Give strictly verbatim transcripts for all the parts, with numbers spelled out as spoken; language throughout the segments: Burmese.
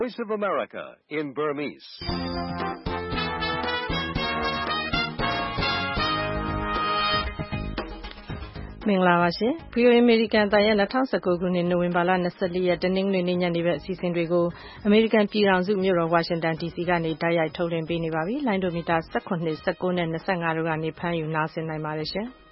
Voice of America in Burmese. ။မင်္ဂလာပါရှင်။ ဗွီအိုအေ အမေရိကန်အသံရဲ့၂၀၁၉ခုနှစ်နိုဝင်ဘာလ၂၄ရက်တနင်္ဂနွေနေ့ညနေဘက်အစီအစဉ်တွေကိုအမေရိကန်ပြည်ထောင်စုမြို့တော်ဝါရှင်တန်ဒီစီကနေတိုက်ရိုက်ထုတ်လွှင့်ပေးနေပါပြီ။လိုင်းဒိုမီတာ၁၇၊၁၉နဲ့၂၅တို့ကနေဖမ်းယူနားဆင်နိုင်ပါတယ်ရှင်။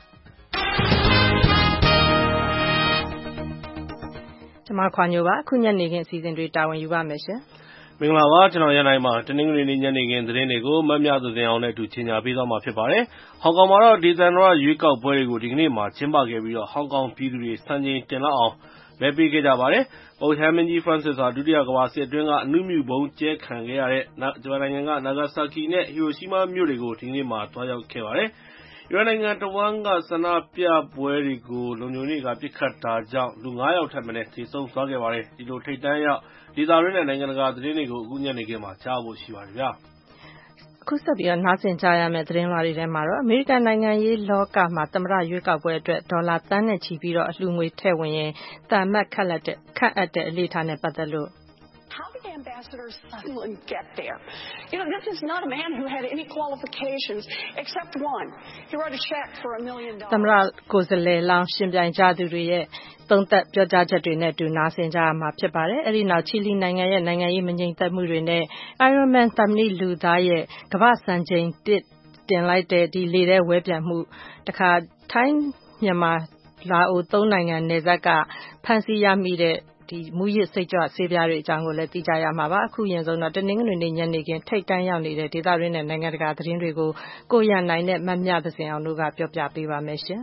ကျွန်မခွာညိုပါအခုညနေခင်းအစီအစဉ်တွေတာဝန်ယူပါမယ်ရှင်။မင်္ဂလာပါကျွန်တော်ရန်နိုင်ပါတနင်္ဂနွေနေ့ညနေခင်းသတင်းတွေကိုမတ်မြသူစင်အောင်နဲ့အတူချင်ညာပေးသွားမှာဖြစ်ပါတယ်။ဟောင်ကောင်မှာတော့ဒေသန္တရရွေးကောက်ပွဲတွေကိုဒီကနေ့မှာကျင်းပခဲ့ပြီးတော့ဟောင်ကောင်ပြည်သူတွေစံချိန်တင်လောက်အောင်မဲပေးခဲ့ကြပါတယ်။ပုပ်ရဟန်းမင်းကြီး Francis ဟာဒုတိယကမ္ဘာစစ်အတွင်းကအနုမြူဘုံကျဲခံခဲ့ရတဲ့ဂျပန်နိုင်ငံကနာဂါဆာကီနဲ့ဟီရိုရှီးမားမြို့တွေကိုဒီကနေ့မှာသွားရောက်ခဲ့ပါတယ်။အီရန်နိုင်ငံတဝန်းကဆန္ဒပြပွဲတွေကိုလုံခြုံရေးကပစ်ခတ်တာကြောင့်လူငါးယောက်ထက်မနည်းသေဆုံးသွားခဲ့ပါတယ်။ဒီလိုထိပ်တန်းရောက်ဒေသတွင်းနဲ့နိုင်ငံတကာသတင်းတွေကိုအခုညနေခင်းမှာကြားဖို့ရှိပါတယ်ဗျာ။အခုဆက်ပြီးတော့နားဆင်ကြရမယ့်သတင်းလွှာတွေထဲမှာတော့အမေရိကန်နိုင်ငံရေးလောကမှာသမ္မတရွေးကောက်ပွဲအတွက်ဒေါ်လာသန်းနဲ့ချီပြီးတော့အလှူငွေထည့်ဝင်ရင်တန်မတ်ခက်လက်တဲ့ခန့်အပ်တဲ့အလေးထားနဲ့ပတ်သက်လို့ How did Ambassador Sondland get there? You know, this is not a man who had any qualifications except one. He wrote a check for a million dollars. သမ္မတကိုယ်စားလှယ်လောင်းရှင်ပြိုင်ကြသူတွေရဲ့သုံးသပ်ပြောကြားချက်တွေနဲ့အတူနားဆင်ကြရမှာဖြစ်ပါတယ်။အဲဒီနောက်ချီလီနိုင်ငံရဲ့နိုင်ငံရေးမငြိမ်သက်မှုတွေနဲ့ Ironman သမ္မတလူသားရဲ့ကမ္ဘာ့စံချိန်တစ်တင်လိုက်တဲ့ဒီလေထဲဝဲပြန်မှုတခါထိုင်းမြန်မာလာအိုသုံးနိုင်ငံနယ်စပ်ကဖမ်းဆီးရမိတဲ့ဒီမူရစ်စိတ်ကြွဆေးပြားတွေအကြောင်းကိုလည်းသိကြရမှာပါအခုရင်ဆုံးတော့တနင်္ဂနွေနေ့ညနေခင်းထိတ်တန်းရောက်နေတဲ့ဒေသတွင်းနဲ့နိုင်ငံတကာသတင်းတွေကိုကိုရန်နိုင်နဲ့မမြသစင်အောင်တို့ကပြောပြပေးပါမယ်ရှင်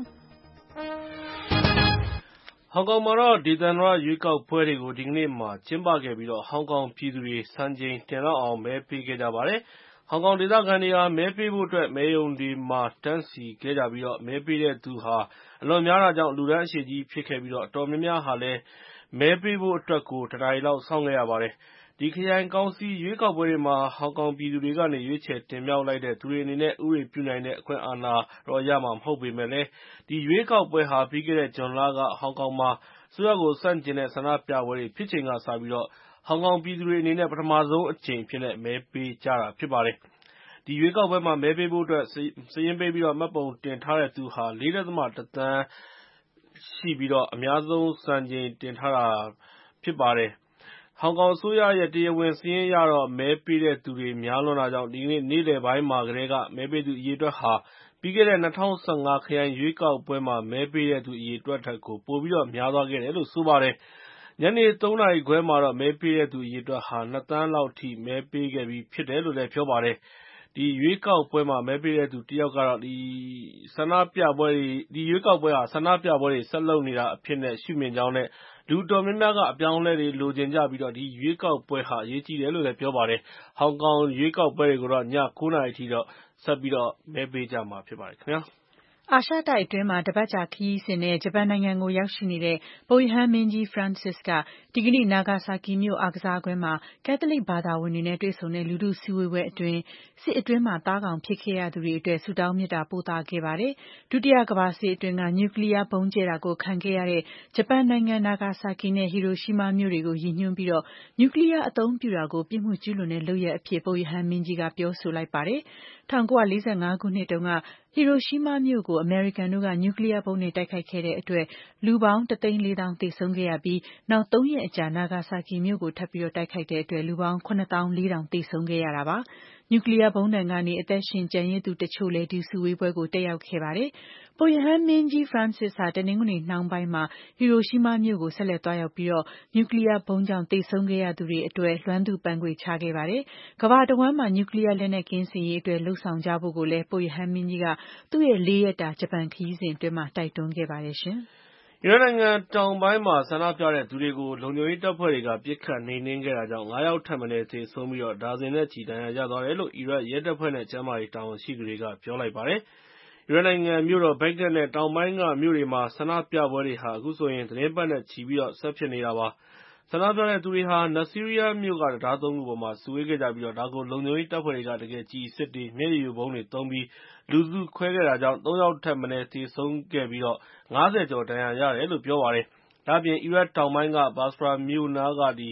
ဟောင်ကောင်မှာတော့ဒေသန္တရရွေးကောက်ပွဲတွေကိုဒီကနေ့မှာကျင်းပခဲ့ပြီးတော့ဟောင်ကောင်ပြည်သူတွေစံချိန်တင်လောက်အောင်မဲပေးခဲ့ကြပါတယ်ဟောင်ကောင်ဒေသခံတွေဟာမဲပေးဖို့အတွက်မဲရုံတွေမှာတန်းစီခဲ့ကြပြီးတော့မဲပေးတဲ့သူဟာအလွန်များတာကြောင့်လူတန်းအရှိကြီးဖြစ်ခဲ့ပြီးတော့အတော်များများဟာလည်းမဲပေးဖို့အတွက်ကိုတနားရီလောက်စောင့်ခဲ့ရပါတယ်။ဒီခရိုင်ကောင်စီရွေးကောက်ပွဲတွေမှာဟောင်ကောင်ပြည်သူတွေကနေရွေးချယ်တင်မြှောက်လိုက်တဲ့သူတွေအနေနဲ့ဥပဒေပြုနိုင်တဲ့အခွင့်အာဏာတော့ရမှာမဟုတ်ပေမဲ့လည်းဒီရွေးကောက်ပွဲဟာပြီးခဲ့တဲ့ဇွန်လကဟောင်ကောင်မှာအစိုးရကိုဆန့်ကျင်တဲ့ဆန္ဒပြပွဲတွေဖြစ်ချိန်ကစပြီးတော့ဟောင်ကောင်ပြည်သူတွေအနေနဲ့ပထမဆုံးအကြိမ်ဖြစ်တဲ့မဲပေးကြတာဖြစ်ပါတယ်။ဒီရွေးကောက်ပွဲမှာမဲပေးဖို့အတွက်စာရင်းပေးပြီးတော့မှတ်ပုံတင်ထားတဲ့သူဟာလေးဒသမ တစ်သန်းရှိပြီးတော့အများဆုံးစံချိန်တင်ထားတာဖြစ်ပါတယ်။ဟောင်ကောင်အစိုးရရဲ့တရားဝင်စာရင်းအရတော့မဲပေးတဲ့သူတွေများလွန်းတာကြောင့်ဒီကနေ့နေ့လယ်ပိုင်းမှာကတည်းကမဲပေးသူအရေအတွက်ဟာပြီးခဲ့တဲ့၂၀၁၅ခရိုင်ရွေးကောက်ပွဲမှာမဲပေးတဲ့သူအရေအတွက်ထက်ကိုပိုပြီးတော့များသွားခဲ့တယ်လို့ဆိုပါတယ်။ညနေသုံးနာရီခွဲမှာတော့မဲပေးတဲ့သူအရေအတွက်ဟာနှစ်သန်းလောက်ထိမဲပေးခဲ့ပြီးဖြစ်တယ်လို့လည်းပြောပါတယ်။ဒီရွေးကောက်ပွဲမှာမဲပေးတဲ့သူတယောက်ကတော့ဒီဆန္ဒပြပွဲတွေဒီရွေးကောက်ပွဲဟာဆန္ဒပြပွဲတွေဆက်လုပ်နေတာအဖြစ်နဲ့ရှုမြင်ကြောင်းနဲ့လူတော်များများကအပြောင်းအလဲတွေလိုချင်ကြပြီးတော့ဒီရွေးကောက်ပွဲဟာအရေးကြီးတယ်လို့လည်းပြောပါတယ်။ဟောင်ကောင်ရွေးကောက်ပွဲတွေကိုတော့ညကိုးနာရီထိတော့ဆက်ပြီးတော့မဲပေးကြမှာဖြစ်ပါတယ်ခင်ဗျာ။အာရှတိုက်အတွင်းမှာတပတ်ကြာခရီးစဉ်နဲ့ဂျပန်နိုင်ငံကိုရောက်ရှိနေတဲ့ပုပ်ရဟန်းမင်းကြီး Francis ကဒီကနေ့နာဂါဆာကီမြို့အားကစားကွင်းမှာကက်သလစ်ဘာသာဝင်တွေနဲ့တွေ့ဆုံတဲ့လူထုစည်းဝေးပွဲအတွင်းစစ်အတွင်းမှာသားကောင်ဖြစ်ခဲ့ရသူတွေအတွက်ဆုတောင်းမေတ္တာပို့သခဲ့ပါတယ်။ဒုတိယကမ္ဘာစစ်အတွင်းကနျူကလ িয়ার ဗုံးကျဲတာကိုခံခဲ့ရတဲ့ဂျပန်နိုင်ငံနာဂါဆာကီနဲ့ဟီရိုရှီးမားမြို့တွေကိုရည်ညွှန်းပြီးတော့နျူကလ িয়ার အသုံးပြုတာကိုပြစ်မှုကျူးလွန်တဲ့လုပ်ရပ်အဖြစ်ပုပ်ရဟန်းမင်းကြီးကပြောဆိုလိုက်ပါတယ်။၁၉၄၅ခုနှစ်တုန်းကဟီရိုရှီးမားမြို့ကိုအမေရိကန်တို့ကနျူကလ িয়ার ဗုံးနဲ့တိုက်ခိုက်ခဲ့တဲ့အတွက်လူပေါင်းတစ်သိန်းလေးသောင်းသေဆုံးခဲ့ရပြီးနောက်သုံးရက်အကြာနာဂါဆာကီမြို့ကိုထပ်ပြီးတော့တိုက်ခိုက်တဲ့အတွက်လူပေါင်းခုနှစ်သောင်းလေးထောင်သေဆုံးခဲ့ရတာပါ။နျူကလ িয়ার ဗုံးဒဏ်ကနေအသက်ရှင်ကျန်ရစ်သူတချို့လည်းဒီစုဝေးပွဲကိုတက်ရောက်ခဲ့ပါတယ်။ပုပ်ရဟန်းမင်းကြီး Francis ဟာတနင်္ဂနွေနှောင်းပိုင်းမှာဟီရိုရှီးမားမြို့ကိုဆက်လက်သွားရောက်ပြီးတော့နျူကလ িয়ার ဗုံးကြောင့်သေဆုံးခဲ့ရသူတွေအတွက်လွှမ်းသူပန်းခွေချခဲ့ပါတယ်။ကမ္ဘာတဝန်းမှာနျူကလ িয়ার လက်နက်ကင်းစင်ရေးအတွက်လှုံ့ဆော်ကြဖို့ကိုလည်းပုပ်ရဟန်းမင်းကြီးကသူ့ရဲ့လေးရက်တာဂျပန်ခရီးစဉ်အတွင်းမှာတိုက်တွန်းခဲ့ပါတယ်ရှင်။အီရန်နိုင်ငံတောင်ပိုင်းမှာဆန္ဒပြတဲ့သူတွေကိုလုံခြုံရေးတပ်ဖွဲ့တွေကပစ်ခတ်နှိမ်နင်းခဲ့တာကြောင့်ငါးယောက်ထက်မနည်းသေဆုံးပြီးတော့ဒါဇင်နဲ့ချီဒဏ်ရာရသွားတယ်လို့အီရတ်ရဲတပ်ဖွဲ့နဲ့ကျန်းမာရေးတာဝန်ရှိသူတွေကပြောလိုက်ပါတယ်။အီရတ်နိုင်ငံမြို့တော်ဘဂ္ဂဒက်နဲ့တောင်ပိုင်းကမြို့တွေမှာဆန္ဒပြပွဲတွေဟာအခုဆိုရင်သီတင်းပတ်နဲ့ချီပြီးတော့ဆက်ဖြစ်နေတာပါ။ဆန္ဒပြတဲ့သူတွေဟာနဆီးရီးယားမြို့ကတံတားသုံးခုပေါ်မှာစုဝေးခဲ့ကြပြီးတော့ဒါကိုလုံခြုံရေးတပ်ဖွဲ့တွေကတကယ်ကြည်စစ်တွေမျက်ရည်ယိုဗုံးတွေသုံးပြီးလူစုခွဲခဲ့တာကြောင့်သုံးယောက်ထက်မနည်းသေဆုံးခဲ့ပြီးတော့ငါးဆယ်ကျော်ဒဏ်ရာရတယ်လို့ပြောပါတယ်။ဒါ့အပြင်အီရတ်တောင်ပိုင်းကဘာစရာမြို့နားကဒီ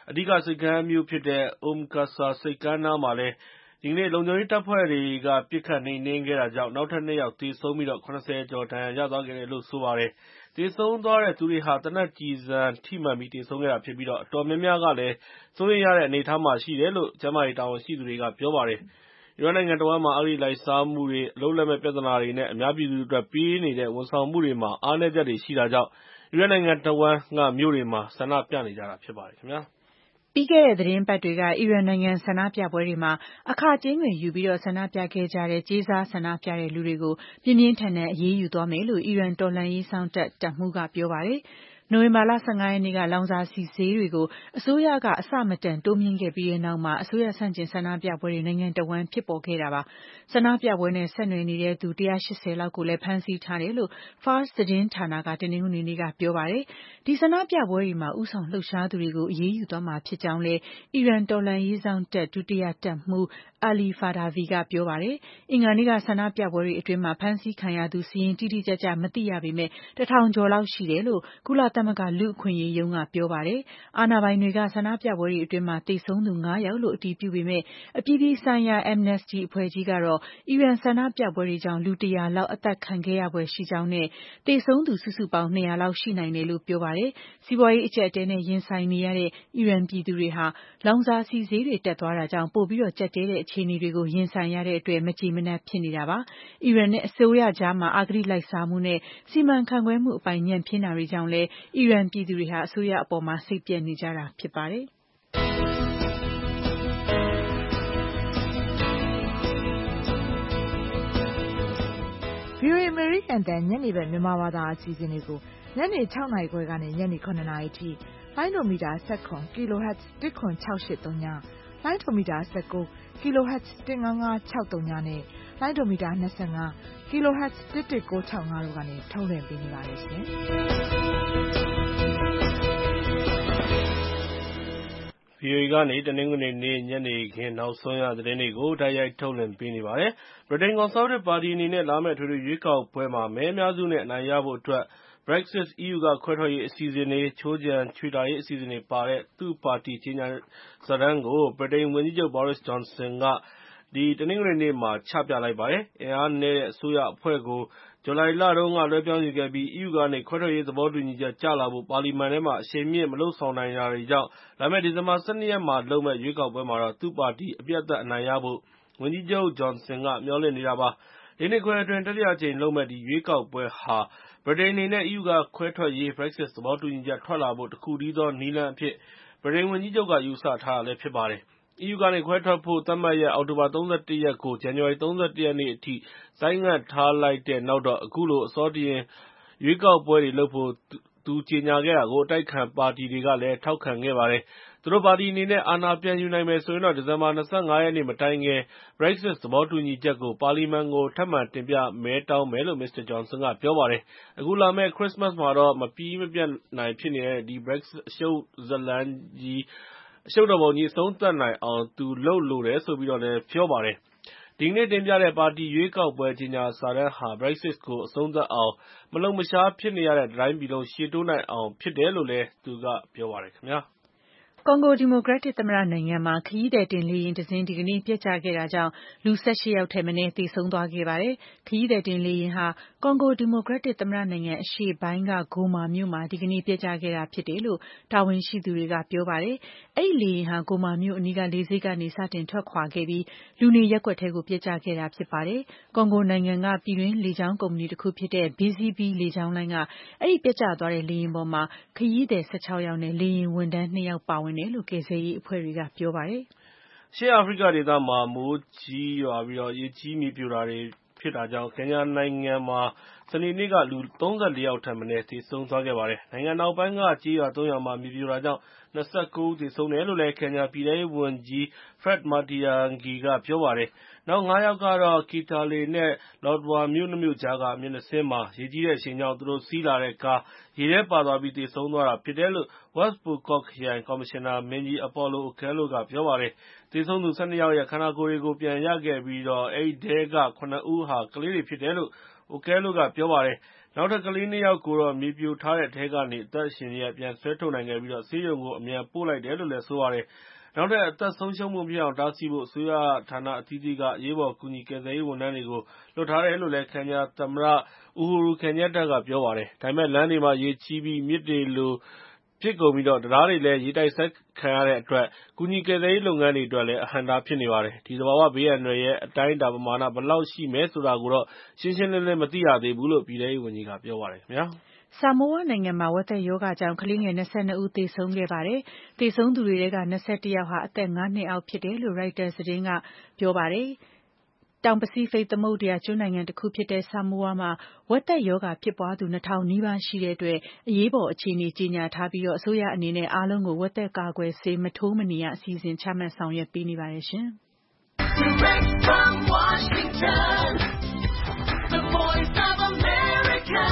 အဓိကစိတ်ကမ်းမြို့ဖြစ်တဲ့ Umqasr ဆိပ်ကမ်းနားမှာလည်း ဒီကနေ့ လုံခြုံရေးတပ်ဖွဲ့တွေက ပစ်ခတ်နှိမ်နင်းခဲ့တာကြောင့် နောက်ထပ် နှစ် ယောက်သေဆုံးပြီး ၇၀ ကျော် ဒဏ်ရာရသွားခဲ့တယ်လို့ ဆိုပါတယ်။ သေဆုံးသွားတဲ့သူတွေဟာ သေနတ်ကျည်ဆံထိမှန်ပြီး သေဆုံးခဲ့တာဖြစ်ပြီး အတော်များများကလည်း စိုးရိမ်ရတဲ့အနေအထားမှာရှိတယ်လို့ ကျန်းမာရေးတာဝန်ရှိသူတွေက ပြောပါတယ်။ အီရတ်နိုင်ငံတဝန်းမှာ အဂတိလိုက်စားမှုတွေ၊ အလုပ်လက်မဲ့ပြဿနာတွေနဲ့ အများပြည်သူအတွက်ပေးနေတဲ့ ဝန်ဆောင်မှုတွေမှာ အားနည်းချက်တွေရှိတာကြောင့် အီရတ်နိုင်ငံတဝန်းက မြို့တွေမှာ ဆန္ဒပြနေကြတာဖြစ်ပါတယ်။ပြီးခဲ့တဲ့သီတင်းပတ်တွေက အီရန်နိုင်ငံဆန္ဒပြပွဲတွေမှာ အခကြေးငွေယူပြီးဆန္ဒပြခဲ့ကြတဲ့ ကြေးစားဆန္ဒပြတဲ့လူတွေကို ပြင်းပြင်းထန်ထန်အရေးယူသွားမယ်လို့ အီရန်တော်လှန်ရေးစောင့်တပ်တပ်မှူးက ပြောပါတယ်။ နိုဝင်ဘာလ ၁၅ ရက်နေ့က လောင်စာဆီဈေးတွေကို အစိုးရက အဆမတန်တိုးမြှင့်ခဲ့ပြီးတဲ့နောက်မှာ အစိုးရဆန့်ကျင်ဆန္ဒပြပွဲတွေ နိုင်ငံတဝန်းဖြစ်ပေါ်ခဲ့တာပါ။ ဆန္ဒပြပွဲနဲ့ဆက်နွယ်နေတဲ့သူ ၁၈၀ လောက်ကိုလည်း ဖမ်းဆီးထားတယ်လို့ Fars သတင်းဌာနက တနင်္ဂနွေနေ့က ပြောပါတယ်။ ဒီဆန္ဒပြပွဲတွေမှာ ဦးဆောင်လှုပ်ရှားသူတွေကို အရေးယူသွားမှာဖြစ်ကြောင်းလည်း အီရန်တော်လှန်ရေးစောင့်တပ် ဒုတိယတပ်မှူး Ali Fadavi က ပြောပါတယ်။ အင်္ဂါနေ့က ဆန္ဒပြပွဲတွေအတွင်း ဖမ်းဆီးခံရသူစာရင်းတိတိကျကျမသိရပေမဲ့ တထောင်ကျော်လောက်ရှိတယ်လို့ ကုလသမဂ္ဂလူ့အခွင့်အရေးရုံးက ပြောပါတယ်။ အာဏာပိုင်တွေက ဆန္ဒပြပွဲတွေအတွင်း သေဆုံးသူ ငါး ယောက်လို့ အတည်ပြုပေမဲ့ အပြည်ပြည်ဆိုင်ရာ Amnesty အဖွဲ့ကြီးကတော့ အီရန်ဆန္ဒပြပွဲတွေကြောင့် လူ ၁၀၀ လောက် အသတ်ခံခဲ့ရဖွယ်ရှိကြောင်းနဲ့ သေဆုံးသူ စုစုပေါင်း ၂၀၀ လောက်ရှိနိုင်တယ်လို့ ပြောပါတယ်။ စီးပွားရေးအကျပ်အတည်းနဲ့ရင်ဆိုင်နေရတဲ့ အီရန်ပြည်သူတွေဟာ လောင်စာဆီဈေးတွေတက်သွားတာကြောင့် ပိုပြီးကျပ်တည်းတဲ့အခြေအနေတွေကို ရင်ဆိုင်ရတဲ့အတွက် မကျေမနပ်ဖြစ်နေတာပါ။ အီရန်နဲ့အစိုးရကြား အဂတိလိုက်စားမှုနဲ့ စီမံခန့်ခွဲမှုအပိုင်း ညံ့ဖျင်းတာတွေကြောင့်လည်း အီရန်ပြည်သူတွေဟာ အစိုးရအပေါ် စိတ်ပျက်နေကြတာဖြစ်ပါတယ်။ဗွီအိုအေ အမေရိကန်အသံ ညနေဘက်မြန်မာဘာသာအစီအစဉ်တွေကို ညနေ ၆ နာရီခွဲကနေ ညနေ ၇ နာရီအထိ လိုင်းဒိုမီတာ ၁၇ kHz ၁၇၆၈၃ည လိုင်းဒိုမီတာ ၁၉ kHz ၁၅၅၆၃ည နဲ့ လိုင်းဒိုမီတာ ၂၅ kHz ၁၁၉၆၅ တို့ကနေ ထုတ်လွှင့်ပေးနေပါတယ်ရှင်။ဗွီအိုအေကနေ တနင်္ဂနွေနေ့ ညနေခင်းနောက်ဆုံးရသတင်းတွေကို တိုက်ရိုက်ထုတ်လွှင့်ပေးနေပါတယ်။ ဗြိတိန်ကွန်ဆာဗေးတစ်ပါတီအနေနဲ့ လာမယ့်အထွေထွေရွေးကောက်ပွဲမှာ မဲအများစုနဲ့အနိုင်ရဖို့အတွက် Brexit အီးယူကခွဲထွက်ရေးအစီအစဉ်တွေ၊ ခြိုးခြံချွေတာရေးအစီအစဉ်တွေပါတဲ့ သူ့ပါတီကြေညာစာတမ်းကို ဗြိတိန်ဝန်ကြီးချုပ် Boris Johnson က တနင်္ဂနွေနေ့မှာ ချပြလိုက်ပါတယ်။ အင်အားနည်းတဲ့အစိုးရအဖွဲ့ကို ဇူလိုင်လတုန်းက လွှဲပြောင်းယူခဲ့ပြီး အီးယူကနေ ခွဲထွက်ရေးသဘောတူညီချက်ကျလာဖို့ ပါလီမန်ထဲမှာ အရှိန်မြှင့်မလုပ်ဆောင်နိုင်တာကြောင့် လာမယ့် ဒီဇင်ဘာ ၁၂ ရက်မှာလုပ်မယ့် ရွေးကောက်ပွဲမှာတော့ သူ့ပါတီ အပြတ်အသတ်အနိုင်ရဖို့ ဝန်ကြီးချုပ် Johnson က မျှော်လင့်နေတာပါ။ လေးနှစ်ခွဲအတွင်း တတိယအကြိမ်လုပ်မယ့် ဒီရွေးကောက်ပွဲဟာ ဗြိတိန်အနေနဲ့ အီးယူကခွဲထွက်ရေး Brexit သဘောတူညီချက်ထွက်လာဖို့ တခုတည်းသောနည်းလမ်းအဖြစ် ဗြိတိန်ဝန်ကြီးချုပ်က ယူဆထားတာဖြစ်ပါတယ်။ အီးယူကနေ ခွဲထွက်ဖို့ သတ်မှတ်ရက် အောက်တိုဘာ ၃၁ ရက်ကို ဇန်နဝါရီ ၃၁ ရက်နေ့အထိ ဆိုင်းငံ့ထားလိုက်တဲ့နောက်တော့ အခုလို အဆောတလျင် ရွေးကောက်ပွဲတွေလုပ်ဖို့ သူကြေညာခဲ့တာကို အတိုက်အခံပါတီတွေကလည်း ထောက်ခံခဲ့ပါတယ်။ သူတို့ပါတီအနေနဲ့ အာဏာပြန်ယူနိုင်မယ်ဆိုရင်တော့ ဒီဇင်ဘာ ၂၅ ရက်နေ့မတိုင်ခင် Brexit သဘောတူညီချက်ကို ပါလီမန်ကို ထပ်မံတင်ပြမဲတောင်းမယ်လို့ မစ္စတာ Johnson က ပြောပါတယ်။ အခုလာမယ့် ခရစ္စမတ်မှာတော့ မပြီးမပြတ်နိုင်ဖြစ်နေတဲ့ ဒီ Brexit အရှုပ်ဇာတ်လမ်းကြီး အရှုပ်တော်ပုံကြီး အဆုံးသတ်နိုင်အောင် သူလုပ်လိုတယ်လို့ ပြောပါတယ်။ ဒီကနေ့တင်ပြတဲ့ ပါတီရွေးကောက်ပွဲကြေညာစာတမ်းဟာ Brexit ကို အဆုံးသတ်အောင် မလှုပ်မရှားဖြစ်နေရတဲ့ တတိုင်းပြည်လုံး ရှေ့တိုးနိုင်အောင်ဖြစ်တယ်လို့ သူကပြောပါတယ်။ကွန်ဂိုဒီမိုကရက်တစ်သမ္မတနိုင်ငံမှာ ခရီးသည်တင်လေယာဉ်တစင်း ဒီကနေ့ ပျက်ကျခဲ့တာကြောင့် လူ ၁၈ ယောက်ထက်မနည်း သေဆုံးသွားခဲ့ပါတယ်။ ခရီးသည်တင်လေယာဉ်ဟာ ကွန်ဂိုဒီမိုကရက်တစ်သမ္မတနိုင်ငံအရှေ့ပိုင်းက Goma မြို့မှာ ဒီကနေ့ ပျက်ကျခဲ့တာဖြစ်တယ်လို့ တာဝန်ရှိသူတွေက ပြောပါတယ်။ အဲဒီလေယာဉ်ဟာ Goma မြို့အနီးက လေဆိပ်ကနေ စတင်ထွက်ခွာခဲ့ပြီး လူနေရပ်ကွက်ထဲကို ပျက်ကျခဲ့တာဖြစ်ပါတယ်။ ကွန်ဂိုနိုင်ငံက ပြည်တွင်းလေကြောင်းကုမ္ပဏီတခုဖြစ်တဲ့ Busy Bee လေကြောင်းလိုင်းက အဲဒီပျက်ကျသွားတဲ့လေယာဉ်ပေါ်မှာ ခရီးသည် ၁၆ ယောက်နဲ့ လေယာဉ်ဝန်ထမ်း နှစ် ယောက်ပါဝင်တယ်လို့ ကယ်ဆယ်ရေးအဖွဲ့တွေက ပြောပါတယ်။အရှေ့အာဖရိကဒေသမှာ မိုးကြီးရွာပြီး ရေကြီးမြေပြိုတာတွေဖြစ်တာကြောင့် ကင်ညာနိုင်ငံမှာ စနေနေ့က လူ ၃၄ ယောက်ထက်မနည်း သေဆုံးသွားခဲ့ပါတယ်။ နိုင်ငံအနောက်ပိုင်းက ကျေးရွာ သုံး ရွာမှာ မြေပြိုတာကြောင့် ၂၉ ဦးသေဆုံးတယ်လို့ ကင်ညာပြည်ထဲရေးဝန်ကြီး Fred Matiang'i က ပြောပါတယ်။ နောက် ငါး ယောက်ကတော့ Kitale နဲ့ Lodwar မြို့ နှစ် မြို့ကြားက မြစ်နှစ်စင်းမှာ ရေကြီးတဲ့အရှိန်ကြောင့် သူတို့စီးလာတဲ့ကား ရေထဲပါသွားပြီး သေဆုံးသွားတာဖြစ်တယ်လို့ West Pokot ခရိုင် ကော်မရှင်နာမင်းကြီး Apollo Okello က ပြောပါတယ်။ သေဆုံးသူ ၁၂ ယောက်ရဲ့ ခန္ဓာကိုယ်တွေကို ပြန်ရခဲ့ပြီး အဲဒီထဲက ခုနစ် ဦးဟာ ကလေးတွေဖြစ်တယ်လို့ Okello က ပြောပါတယ်။နောက်ထပ်ကလေးနှစ်ယောက်ကိုတော့မြေပြိုထားတဲ့အထဲကနေအသက်ရှင်လျက်ပြန်ဆွဲထုတ်နိုင်ခဲ့ပြီးဆေးရုံကိုအမြန်ပို့လိုက်တယ်လို့လည်းဆိုပါတယ်။နောက်ထပ်အသက်ဆုံးရှုံးမှုဖြစ်အောင်တားဆီးဖို့အစိုးရဌာနအသီးသီးကအရေးပေါ်ကူညီကယ်ဆယ်ရေးဝန်ထမ်းတွေကိုလွှတ်ထားတယ်လို့လည်းကန်ညာသမ္မတ Uhuru Kenyatta ကပြောပါတယ်။ဒါပေမဲ့လမ်းတွေမှာရေကြီးပြီးမြစ်တွေလိုဖြစ်ကုန်ပြီးတံတားတွေလည်းရေတိုက်စိုက်ခံရတဲ့အတွက်ကူညီကယ်ဆယ်ရေးလုပ်ငန်းတွေအတွက်လည်းအဟန့်အတားဖြစ်နေပါတယ်။ဒီသဘာဝဘေးအန္တရာယ်ရဲ့အတိုင်းအတာပမာဏဘယ်လောက်ရှိမယ်ဆိုတာကိုတော့ရှင်းရှင်းလင်းလင်းမသိရသေးဘူးလို့ပြည်ထဲရေးဝန်ကြီးကပြောပါတယ်ခင်ဗျာ။ဆာမိုးဝါနိုင်ငံမှာဝက်သက်ရောဂါကြောင့်ကလေးငယ်၂၂ဦးသေဆုံးခဲ့ပါတယ်။သေဆုံးသူတွေထဲက၂၁ယောက်ဟာအသက်၅နှစ်အောက်ဖြစ်တယ်လို့ Reuters သတင်းကပြောပါတယ်။တောင်ပစိဖိတ်သမုဒ္ဒရာကျွန်းနိုင်ငံတစ်ခုဖြစ်တဲ့ဆာမိုးဝါမှာဝက်သက်ရောဂါဖြစ်ပွားသူနှစ်ထောင်နီးပါးရှိတဲ့အတွက်အရေးပေါ်အခြေအနေကြေညာထားပြီးအစိုးရအနေနဲ့အားလုံးကိုဝက်သက်ကာကွယ်ဆေးမထိုးမနေရအစီအစဉ်ချမှတ်ဆောင်ရွက်ပေးနေပါတယ်ရှင်။ Direct from Washington, the voice of America,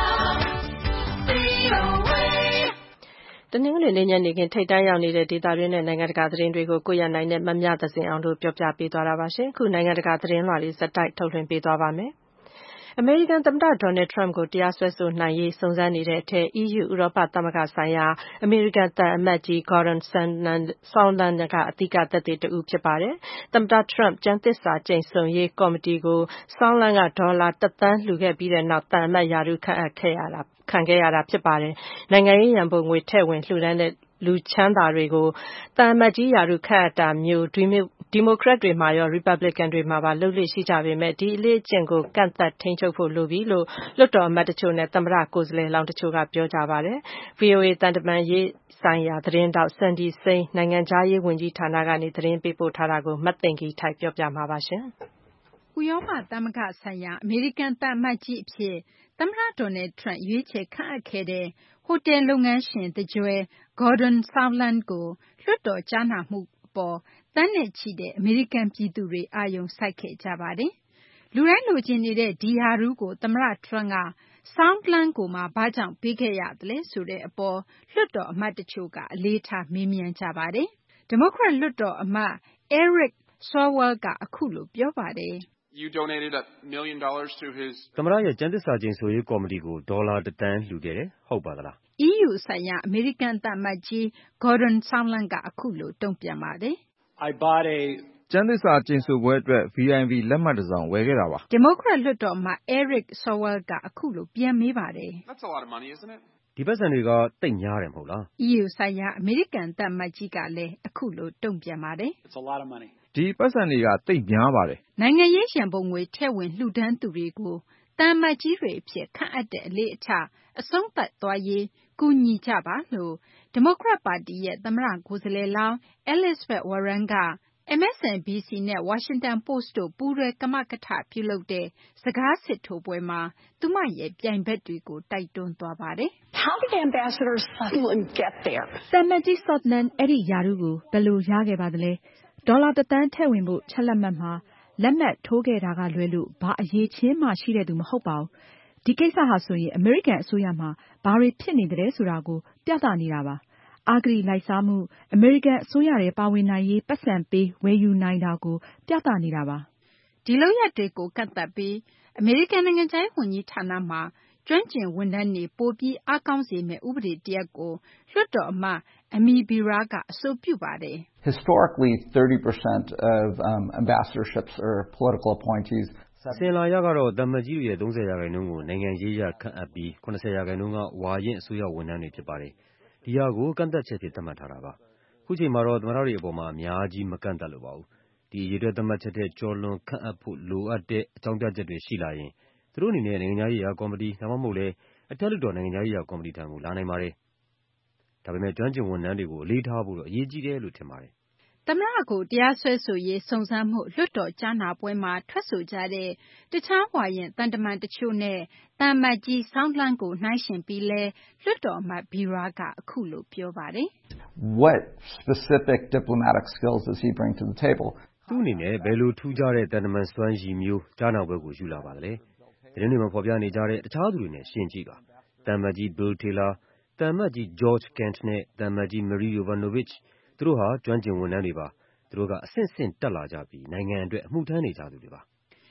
V O A တနင်္ဂနွေနေ့ညနေခင်းထိပ်တန်းရောက်နေတဲ့ဒေသတွင်းနဲ့နိုင်ငံတကာသတင်းတွေကိုကိုရနိုင်နဲ့မမြသဇင်အောင်တို့ပြောပြပေးသွားတာပါရှင်။ခုနိုင်ငံတကာသတင်းလွှာတွေဇက်တိုက်ထုတ်လွှင့်ပေးသွားပါမယ်။အမေရိကန်သမ္မတဒေါ်နယ်ထရမ့်ကိုတရားစွဲဆိုနိုင်ရေးစုံစမ်းနေတဲ့အထက် E U ဥရောပသမဂ္ဂဆိုင်ရာအမေရိကန်သံအမတ်ကြီး Gordon Sondland ကအဓိကသက်သေတဦးဖြစ်ပါတယ်။သမ္မတထရမ့်ကျမ်းသစ္စာကျိန်ဆိုရေးကော်မတီကို Sondland ကဒေါ်လာတစ်သန်းလှူခဲ့ပြီးတဲ့နောက်သံအမတ်ရာထူးခန့်အပ်ခဲ့ရတာခံခဲ့ရတာဖြစ်ပါတယ်။နိုင်ငံရေးရန်ပုံငွေထည့်ဝင်လှူဒန်းတဲ့လူချမ်းသာတွေကိုသံအမတ်ကြီးရာထူးခန့်အပ်တာမျိုးဒီမိုကရက်တွေမှာရောရီပတ်ဘလစ်ကန်တွေမှာပါလုပ်လေ့ရှိကြပေမဲ့ဒီအလေ့အကျင့်ကိုကန့်သတ်ထိန်းချုပ်ဖို့လိုပြီလို့လွှတ်တော်အမတ်တချို့နဲ့သမ္မတကိုယ်စားလှယ်လောင်းတချို့ကပြောကြပါတယ်။ V O A သံတမန်ရေးဆိုင်ရာသတင်းတောက် Sandy Sain နိုင်ငံခြားရေးဝန်ကြီးဌာနကနေသတင်းပေးပို့ထားတာကိုမသိင်္ဂီထိုက်ပြောပြမှာပါရှင်။ဥရောပသမဂ္ဂဆိုင်ရာအမေရိကန်သံအမတ်ကြီးအဖြစ်သမ္မတဒေါ်နယ်ထရမ့်ရွေးချယ်ခန့်အပ်ခဲ့တဲ့ဟိုတယ်လုပ်ငန်းရှင်သူကြွယ် Gordon Sondland ကိုလွှတ်တော်ကြားနာမှုအပေါ်သန်းနဲ့ချီတဲ့အမေရိကန်ပြည်သူတွေအာရုံစိုက်ခဲ့ကြပါတယ်။လူတိုင်းလိုချင်နေတဲ့ဒီရာထူးကိုသမ္မတထရမ့်က Sondland ကိုမှဘာကြောင့်ပေးခဲ့ရသလဲဆိုတဲ့အပေါ်လွှတ်တော်အမတ်တချို့ကအလေးထားမေးမြန်းကြပါတယ်။ဒီမိုကရက်လွှတ်တော်အမတ် Eric Swalwell ကအခုလိုပြောပါတယ်။ You donated a million dollars to his သမ္မတရဲ့ကျမ်းသစ္စာကျိန်ဆိုရေးကော်မတီကိုဒေါ်လာတစ်သန်းလှူခဲ့တယ်ဟုတ်ပါသလား E U ဆိုင်ရာအမေရိကန်သံအမတ်ကြီး Gordon Sondland ကအခုလိုတုံ့ပြန်ပါတယ်။ I bought a ကျမ်းသစ္စာကျိန်ဆိုပွဲအတွက် V I P လက်မှတ်တစ်စောင်ဝယ်ခဲ့တာပါဒီမိုကရက်လွှတ်တော်အမတ် Eric Swalwell ကအခုလိုပြန်မေးပါတယ် That's a lot of money, isn't it? ဒီပတ်စံတွေကတိတ်များတယ်မဟုတ်လား E U ဆိုင်ရာအမေရိကန်သံအမတ်ကြီးကလည်းအခုလိုတုံ့ပြန်ပါတယ် It's a lot of money. ဒီပတ်စံတွေကတိတ်များပါတယ်နိုင်ငံရေးရန်ပုံငွေထည့်ဝင်လှူဒန်းသူတွေကိုသံအမတ်ကြီးတွေအဖြစ်ခန့်အပ်တဲ့အလေ့အထအဆုံးသတ်သွားရေးကူညီကြပါလို့ဒီမိုကရက်ပါတီရဲ့သမ္မတကိုယ်စားလှယ်လောင်း Elizabeth Warren က M S N B C နဲ့ Washington Post တို့ပူးတွဲကမကထပြုလုပ်တဲ့စကားစစ်ထိုးပွဲမှာသူမရဲ့ပြိုင်ဘက်တွေကိုတိုက်တွန်းသွားပါတယ် How did Ambassador Sondland get there? သံအမတ်ကြီး Sondland အဲ့ဒီရာထူးကိုဘယ်လိုရခဲ့ပါသလဲဒေါ်လာတစ်သန်းထည့်ဝင်ဖို့ချက်လက်မှတ်မှာလက်မှတ်ထိုးခဲ့တာကလွဲလို့ဘာအရေးချင်းမှရှိတဲ့သူမဟုတ်ပါဘူးဒီကိစ္စဟာဆိုရင်အမေရိကန်အစိုးရမှာဘာတွေဖြစ်နေတယ်ဆိုတာကိုပြသနေတာပါအာဂရိလိုက်စားမှုအမေရိကန်အစိုးရရဲ့ပါဝင်နိုင်ရေးပတ်စံပေးဝယ်ယူနိုင်တာကိုပြသနေတာပါဒီလုပ်ရက်တွေကိုကန့်သတ်ပြီးအမေရိကန်နိုင်ငံခြားရေးဝန်ကြီးဌာနမှာကျွမ်းကျင်ဝန်ထမ်းတွေပိုပြီးအားကောင်းစေမယ့်ဥပဒေတရပ်ကိုလွှတ်တော်အမတ် Amy Barr ကအဆိုပြုပါတယ် Historically, thirty percent of um, ambassadorships or political appointees အစဉ်လာရကတော့တမန်ကြီးတွေရဲ့သုံးဆယ်ရာခိုင်နှုန်းကိုနိုင်ငံရေးရခန့်အပ်ပြီးခုနှစ်ဆယ်ရာခိုင်နှုန်းကဝါရင့်အစိုးရဝန်ထမ်းတွေဖြစ်ပါတယ်ဒီဟာကိုကန့်သက်ချက်ဖြစ်သတ်မှတ်ထားတာပါခုချိန်မှာတော့သမ္မတတွေအပေါ်မှာအများကြီးမကန့်သက်လို့ပါဘူးဒီအရေးအတွက်သတ်မှတ်ချက်တဲ့ကျော်လွန်ခန့်အပ်ဖို့လိုအပ်တဲ့အကြောင်းပြချက်တွေရှိလာရင်သူတို့အနေနဲ့နိုင်ငံခြားရေးရာကော်မတီဒါမှမဟုတ်လေအထက်လွှတ်တော်နိုင်ငံခြားရေးရာကော်မတီထံကိုလာနိုင်ပါတယ်ဒါပေမဲ့ကျွမ်းကျင်ဝန်ထမ်းတွေကိုအလေးထားဖို့တော့အရေးကြီးတယ်လို့ထင်ပါတယ်သမ္မတကိုတရားစွဲဆိုရေးစုံစမ်းမှုလွှတ်တော်ကြားနာပွဲမှာထွက်ဆိုကြတဲ့တခြားဝါရင်တန်တမန်တချို့နဲ့တန်မတ်ကြီး Sondland ကိုနှိုင်းယှဉ်ပြီးလဲလွှတ်တော်အမတ် Barr ကအခုလိုပြောပါတယ် What specific diplomatic skills does he bring to the table? သူ့အနေနဲ့ဘယ်လိုထူးခြားတဲ့တန်တမန်စွမ်းရည်မျိုးကြားနာပွဲကိုယူလာပါသလဲသတင်းတွေမှာဖော်ပြနေကြတဲ့တခြားသူတွေနဲ့ရှင်းကြည့်ပါတန်မတ်ကြီး Bill Taylor တန်မတ်ကြီး George Kent နဲ့တန်မတ်ကြီး Marie Yovanovitchသူတို့ဟာကျွမ်းကျင်ဝန်ထမ်းတွေပါသူတို့ကအဆင့်ဆင့်တက်လာကြပြီးနိုင်ငံအတွက်အမှုထမ်းနေကြသူတွေပါ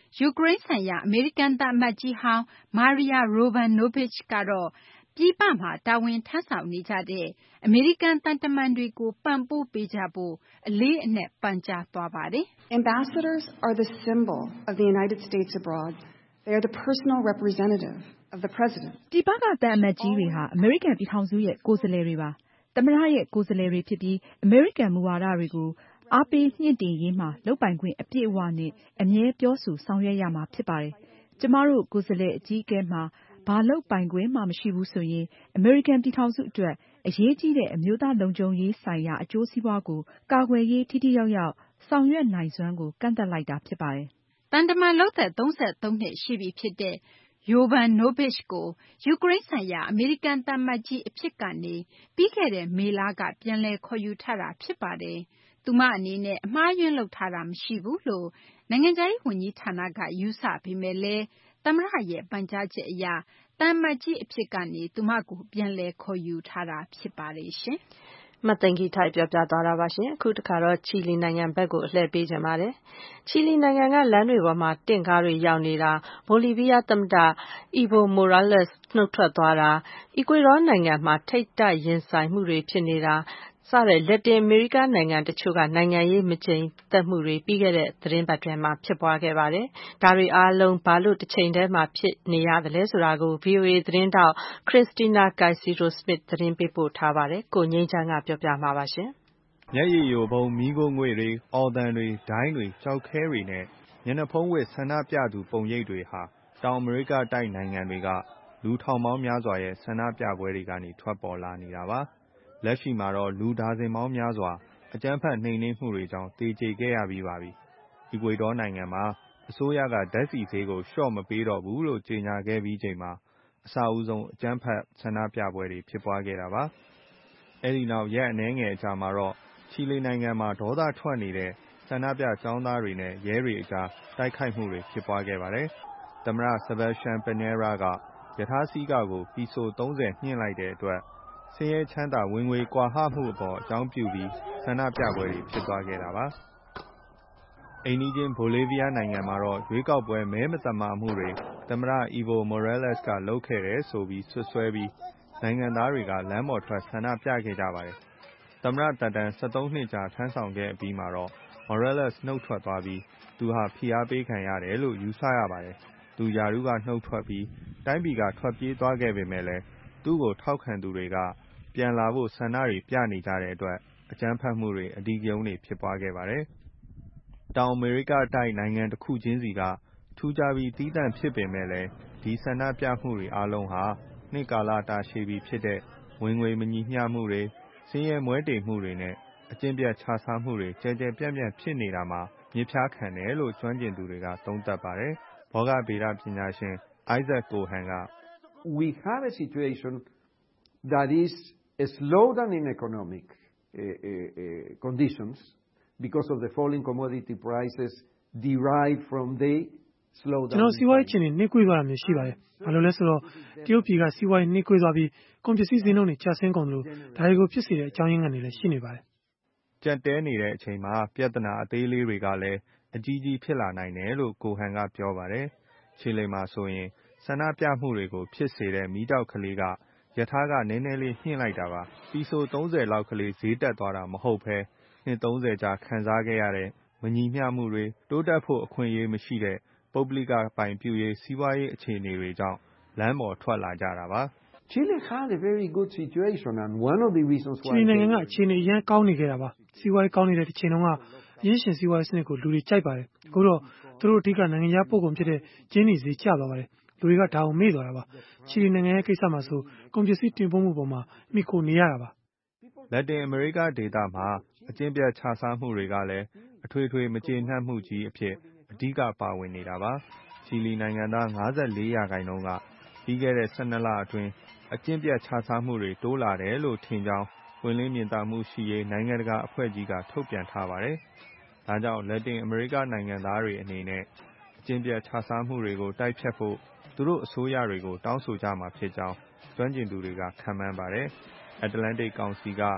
ယူကရိန်းဆိုင်ရာအမေရိကန်သံအမတ်ကြီးဟောင်း Maria Yovanovitch ကတော့ပြည်ပမှာတာဝန်ထမ်းဆောင်နေကြတဲ့အမေရိကန်သံတမန်တွေကိုပံ့ပိုးပေးကြဖို့အလေးအနက်ပန်ကြားသွားပါတယ်။ Ambassadors are the symbol of the United States abroad. They are the personal representative of the president. ပြည်ပကသံအမတ်ကြီးတွေဟာအမေရိကန်ပြည်ထောင်စုရဲ့ကိုယ်စားလှယ်တွေပါ။သမ္မတရဲ့ကိုယ်စားလှယ်တွေဖြစ်ပြီးအမေရိကန်မူဝါဒတွေကိုအားပေးမြင့်တင်ရေးမှာလုပ်ပိုင်ခွင့်အပြည့်အဝနဲ့အမြဲပြောဆိုဆောင်ရွက်ရမှာဖြစ်ပါတယ်။ကျမတို့ကိုယ်စားလှယ်အကြီးအကဲမှာဘာလုပ်ပိုင်ခွင့်မှမရှိဘူးဆိုရင်အမေရိကန်ပြည်ထောင်စုအတွက်အရေးကြီးတဲ့အမျိုးသားလုံခြုံရေးဆိုင်ရာအကျိုးစီးပွားကိုကာကွယ်ရေးထိထိရောက်ရောက်ဆောင်ရွက်နိုင်စွမ်းကိုကန့်သတ်လိုက်တာဖြစ်ပါတယ်။တန်တမန်လုပ်သက်သုံးဆယ့်သုံးနှစ်ရှိပြီဖြစ်တဲ့ Yovanovitch ကိုယူကရိန်းဆိုင်ရာအမေရိကန်သံအမတ်ကြီးအဖြစ်ကနေပြီးခဲ့တဲ့မေလကပြန်လည်ခေါ်ယူထားတာဖြစ်ပါတယ်။သူမအနေနဲ့အမှားယွင်းလုပ်ထားတာမရှိဘူးလို့နိုင်ငံခြားရေးဝန်ကြီးဌာနကယူဆပေမဲ့လည်းသမ္မတရဲ့ပန်ကြားချက်အရသံအမတ်ကြီးအဖြစ်ကနေသူမကိုပြန်လည်ခေါ်ယူထားတာဖြစ်ပါတယ်ရှင်။မသိင်္ဂီထိုက်ပြောပြသွားတာပါရှင်။အခုတခါတော့ချီလီနိုင်ငံဘက်ကိုအလှည့်ပေးကြပါတယ်။ချီလီနိုင်ငံကလမ်းတွေပေါ်မှာတင့်ကားတွေရောက်နေတာဘိုလီဗီးယားသမ္မတ Evo Morales နှုတ်ထွက်သွားတာအီကွေဒေါနိုင်ငံမှာထိပ်တိုက်ရင်ဆိုင်မှုတွေဖြစ်နေတာစတဲ့လက်တင်အမေရိကနိုင်ငံတချို့ကနိုင်ငံရေးမကျိန်သက်မှုတွေပြီးခဲ့တဲ့သတင်းပတ်ထဲမှာဖြစ်ပွားခဲ့ပါတယ်။ဒါတွေအားလုံးဘာလို့တစ်ချိန်တည်းမှာဖြစ်နေရသလဲဆိုတာကို ဗွီအိုအေ သတင်းတောက် Christina Caicedo Smith သတင်းပေးပို့ထားပါတယ်။ကိုငြိမ်းချမ်းကပြောပြမှာပါရှင်။မျက်ရည်ယိုဗုံးမီးခိုးငွေ့တွေအော်သံတွေဒိုင်းတွေကြောက်ခဲတွေနဲ့ညနေဖုံးဝစ်ဆန္ဒပြသူပုံရိပ်တွေဟာတောင်အမေရိကတိုက်နိုင်ငံတွေကလူထောင်ပေါင်းများစွာရဲ့ဆန္ဒပြပွဲတွေကနေထွက်ပေါ်လာနေတာပါ။လက်ရှိမှာတော့လူဒါဇင်ပေါင်းများစွာအကြမ်းဖက်နှိမ်နင်းမှုတွေကြောင့်တေကျေခဲ့ရပြီးပါပြီ။အီကွေဒေါနိုင်ငံမှာအစိုးရကဓာတ်ဆီဈေးကိုလျှော့မပေးတော့ဘူးလို့ကြေညာခဲ့ပြီးချိန်မှာအစအဦးဆုံးအကြမ်းဖက်ဆန္ဒပြပွဲတွေဖြစ်ပွားခဲ့တာပါ။အဲဒီနောက်ရက်အနည်းငယ်အကြာမှာတော့ချီလီနိုင်ငံမှာဒေါသထွက်နေတဲ့ဆန္ဒပြကျောင်းသားတွေနဲ့ရဲတွေအကြားတိုက်ခိုက်မှုတွေဖြစ်ပွားခဲ့ပါတယ်။သမ္မတ Sebastian Pinera ကရထားစီးကားကိုပီဆိုသုံးဆယ်မြှင့်လိုက်တဲ့အတွက်ဆင်းရဲချမ်းသာဝင်ငွေကွာဟမှုအပေါ်အကြောင်းပြုပြီးဆန္ဒပြပွဲတွေဖြစ်သွားခဲ့တာပါ။အိမ်နီးချင်းဘိုလီဗီးယားနိုင်ငံမှာတော့ရွေးကောက်ပွဲမဲမသမာမှုတွေသမ္မတ Evo Morales ကလုပ်ခဲ့တယ်ဆိုပြီးစွပ်စွဲပြီးနိုင်ငံသားတွေကလမ်းပေါ်ထွက်ဆန္ဒပြခဲ့ကြပါတယ်။သမ္မတသက်တမ်း၁၃နှစ်ကြာထမ်းဆောင်ခဲ့အပြီးမှာတော့ Morales နှုတ်ထွက်သွားပြီးသူဟာဖိအားပေးခံရတယ်လို့ယူဆရပါတယ်။သူရာထူးကနှုတ်ထွက်ပြီးတိုင်းပြည်ကထွက်ပြေးသွားခဲ့ပေမဲ့လည်းသူ့ကိုထောက်ခံသူတွေကပြန်လာဖို့ဆန္ဒတွေပြနေကြတဲ့အတွက်အကြမ်းဖက်မှုတွေအဓိကရုဏ်းတွေဖြစ်ပွားခဲ့ပါတယ်။တောင်အမေရိကတိုက်နိုင်ငံတစ်ခုချင်းစီကထူးခြားပြီးသီးသန့်ဖြစ်ပေမဲ့လည်းဒီဆန္ဒပြမှုတွေအားလုံးဟာနှစ်ကာလတာရှည်ပြီးဖြစ်တဲ့ဝင်ငွေမညီမျှမှုတွေဆင်းရဲမွဲတေမှုတွေနဲ့အကျင့်ပျက်ခြစားမှုတွေကျယ်ကျယ်ပြန့်ပြန့်ဖြစ်နေတာမှာမြစ်ဖျားခံတယ်လို့ကျွမ်းကျင်သူတွေကသုံးသပ်ပါတယ်။ဘောဂဗေဒပညာရှင် Isaac Cohen က We have a situation that is a slowdown in economic uh, uh, uh, conditions because of the falling commodity prices derived from the slowdown. ကျွန်တော်စီးပွားရေးချင်းနှိမ့်ကွေးသွားတာမျိုးရှိပါတယ်။ဘာလို့လဲဆိုတော့တရုတ်ပြည်ကစီးပွားရေးနှိမ့်ကွေးသွားပြီးကုန်ပစ္စည်းဈေးနှုန်းတွေကျဆင်းကုန်လို့ဒါတွေကိုဖြစ်စေတဲ့အကြောင်းရင်းတွေလည်းရှိနေပါတယ်။ကြက်တဲနေတဲ့အချိန်မှာပြဿနာအသေးလေးတွေကလည်းအကြီးကြီးဖြစ်လာနိုင်တယ်လို့ကိုဟန်ကပြောပါတယ်။ချီလီမှာဆိုရင်ဆန္ဒပြမှုတွေကိုဖြစ်စေတဲ့မီးတောက်ကလေးကရထားကနည်းနည်းလေးမြင့်လိုက်တာပါ။ပီဆိုသုံးဆယ်လောက်ကလေးဈေးတက်သွားတာမဟုတ်ဘဲနှစ်သုံးဆယ်ကြာခံစားခဲ့ရတဲ့မညီမျှမှုတွေတိုးတက်ဖို့အခွင့်အရေးမရှိတဲ့ပုဂ္ဂလိကပိုင်ပြုရေးစီးပွားရေးအခြေအနေတွေကြောင့်လမ်းပေါ်ထွက်လာကြတာပါ။ Chile had a very good situation and one of the reasons why ချီလီနိုင်ငံကအခြေအနေအရန်ကောင်းနေခဲ့တာပါ။စီးပွားရေးကောင်းနေတဲ့တစ်ချိန်လုံးကအရင်းရှင်စီးပွားရေးစနစ်ကိုလူတွေကြိုက်ပါတယ်။အခုတော့သူတို့အဓိကနိုင်ငံခြားပို့ကုန်ဖြစ်တဲ့ကျင်းနေဈေးကျသွားပါတယ်။လူတွေကဒါကိုမေ့သွားတာပါ။ချီလီနိုင်ငံရဲ့ကိစ္စမှာဆိုကုန်ပစ္စည်းတင်ပို့မှုပေါ်မှာမိခိုနေရတာပါ။လက်တင်အမေရိကဒေသမှာအကျင့်ပြတ်ခြစားမှုတွေကလည်းအထွေထွေမကျေနပ်မှုကြီးအဖြစ်အဓိကပါဝင်နေတာပါ။ချီလီနိုင်ငံသား၅၄ရာခိုင်နှုန်းကပြီးခဲ့တဲ့၁၂လအတွင်းအကျင့်ပြတ်ခြစားမှုတွေတိုးလာတယ်လို့ထင်ကြောင်းပွင့်လင်းမြင်သာမှုရှိရေးနိုင်ငံတကာအဖွဲ့ကြီးကထုတ်ပြန်ထားပါတယ်။ဒါကြောင့်လက်တင်အမေရိကနိုင်ငံသားတွေအနေနဲ့အကျင့်ပြတ်ခြစားမှုတွေကိုတိုက်ဖျက်ဖို့သူတို့အစိုးရတွေကိုတောင်းဆိုကြမှာဖြစ်ကြောင်းကျွမ်းကျင်သူတွေကခန့်မှန်းပါတယ်။ Atlantic ကောင်စီက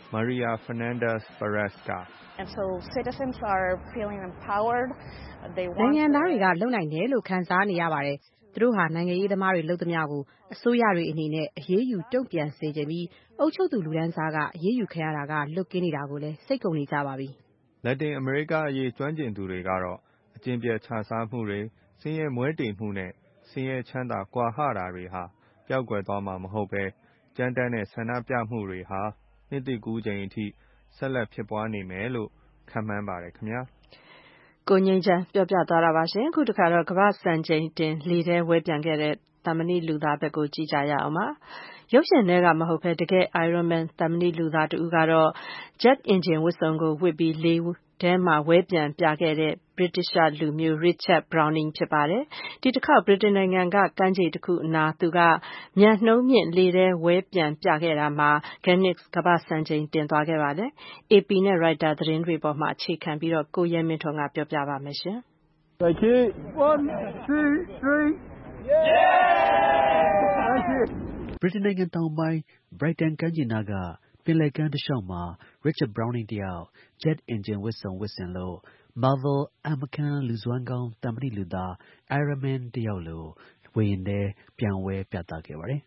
Maria Fernandez Perez က And so citizens are feeling empowered. They နို want င်ငံသားတွေကလုံနိုင်တယ်လို့ခံစားနေရပါတယ်။သူတို့ဟာနိုင်ငံရေးသမားတွေလုပ်သမျှကိုအစိုးရတွေအနေနဲ့အရေးယူတုံ့ပြန်စေချင်ပြီးအုပ်ချုပ်သူလူဒန်းစားကအရေးယူခံရတာကလွတ်ကင်းနေတာကိုလည်းစိတ်ကုန်နေကြပါပြီ။လက်တင်အမေရိကအရေးကျွမ်းကျင်သူတွေကတော့အကျင့်ပြတ်ခြစားမှုတွေဆင်းရဲမွဲတေမှုနဲ့ဆင်းရဲချမ်းသာကွာဟတာတွေဟာပျောက်ကွယ်သွားမှာမဟုတ်ပဲကြမ်းတမ်းတဲ့ဆန္ဒပြမှုတွေဟာနှစ်သိကူးချိန်အထိဆက်လက်ဖြစ်ပွားနေမယ်လို့ခန့်မှန်းပါတယ်ခင်ဗျာကိုငိမ့်ချမ်းပြောပြသွားတာပါရှင်အခုတခါတော့ကမ္ဘာစံချိန်တင်လေထဲဝဲပြန်ခဲ့တဲ့တမဏိလူသားဘက်ကိုကြည့်ကြရအောင်ပါရုပ်ရှင်ထဲကမဟုတ်ဘဲတကယ် Iron Man တမဏိလူသားတူကတော့ Jet Engine ဝတ်စုံကိုဝတ်ပြီးလေထဲမှာဝဲပြန်ပြခဲ့တဲ့ British လူမျိုး Richard Browning ဖြစ်ပါတယ်ဒီတစ်ခေါက်ဗြိတိန်နိုင်ငံကကမ်းခြေတစ်ခုအနားသူကမြန်နှုန်းမြင့်လေထဲဝဲပြန်ပြခဲ့တာမှာ Guinness ကမ္ဘာစံချိန်တင်သွားခဲ့ပါတယ် A P နဲ့ Reuters သတင်းတွေပေါ်မှာအခြေခံပြီးတော့ကိုရဲမင်းထွန်းကပြောပြပါမယ်ရှင် Thank you. One, two, three. Yeah! Thank you. ဗြိတိန်နိုင်ငံတောင်ပိုင်း Brighton ကမ်းခြေနားကပင်လယ်ကမ်းတစ်လျှောက်မှာ Richard Browning တယောက် Jet Engine ဝတ်စုံဝတ်ဆင်လို့ Marvel အမကန်လူစွမ်းကောင်းတမဏိလူသား Iron Man တယောက်လိုဝေရင်ထဲပြန်ဝဲပြသခဲ့ပါတယ်